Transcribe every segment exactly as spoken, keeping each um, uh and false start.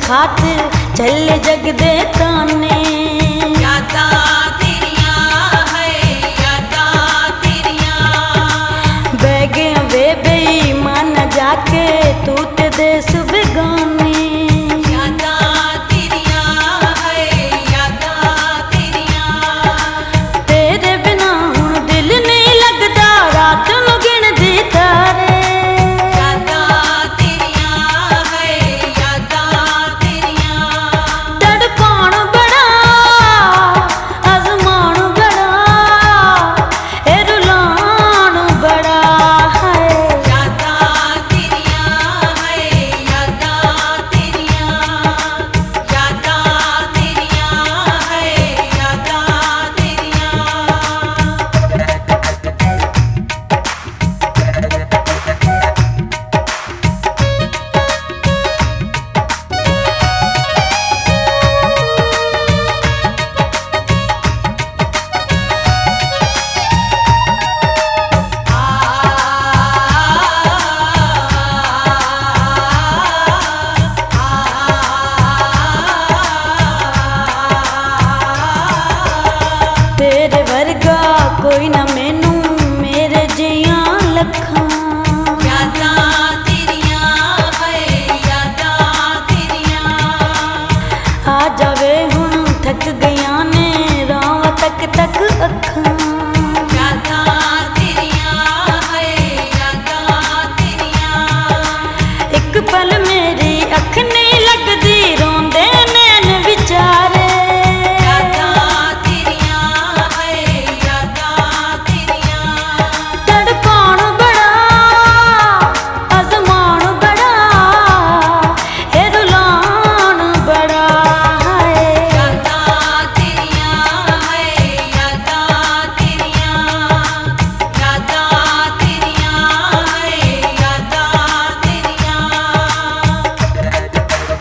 खातिर चले जग दे ताने। यादा तेरियां है यादा तेरियां बैगे वे बेईमान जाके तू ते देश बेगाने। यादा तेरियां है यादा तेरियां तेरे बिना हुण दिल नहीं लगदा रात नू गिनदी तारे। यादा तेरियां है यादा तेरियां तड़पाण बड़ा आजमाण बड़ा ए रुलाण बड़ा है। यादा तेरियां है यादा तेरियां यादा तेरियां है यादा तेरे वर्गा कोई ना मैनू मेरे जियां लखां। यादा तेरियां है यादा तेरियां आ जावे हुण थक गया ने राव तक तक अखां। यादा तेरियां है यादा तेरियां एक पल मेरी अख नहीं लगदी रोंदे नैन विचारे। यादा तेरियां है यादा तेरियां तड़पाण बड़ा आजमाण बड़ा ए रुलाण बड़ा है। यादा तेरियां है यादा तेरियां यादा तेरियां है यादा तेरियां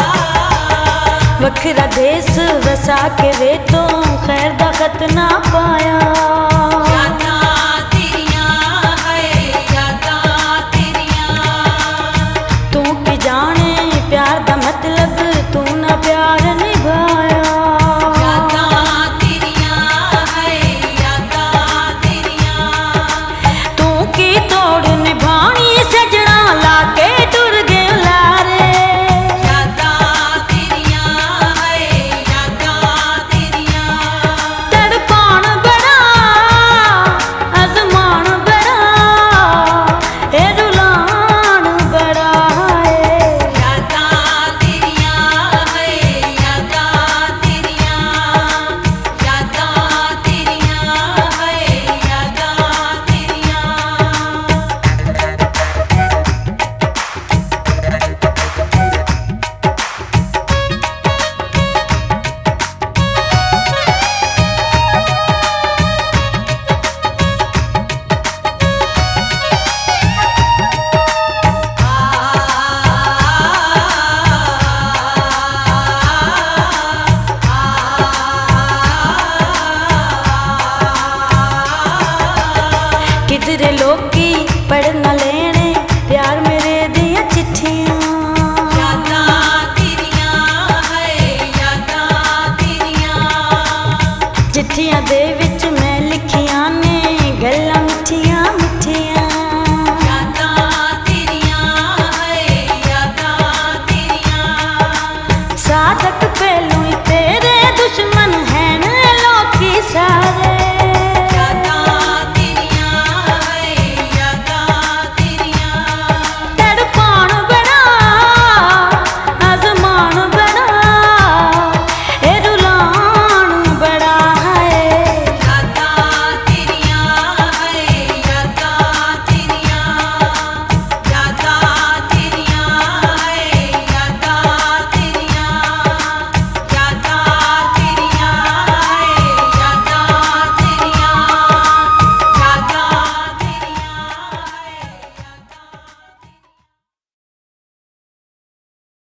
वखरा देश वसा के वे तो खैर दा खत ना पा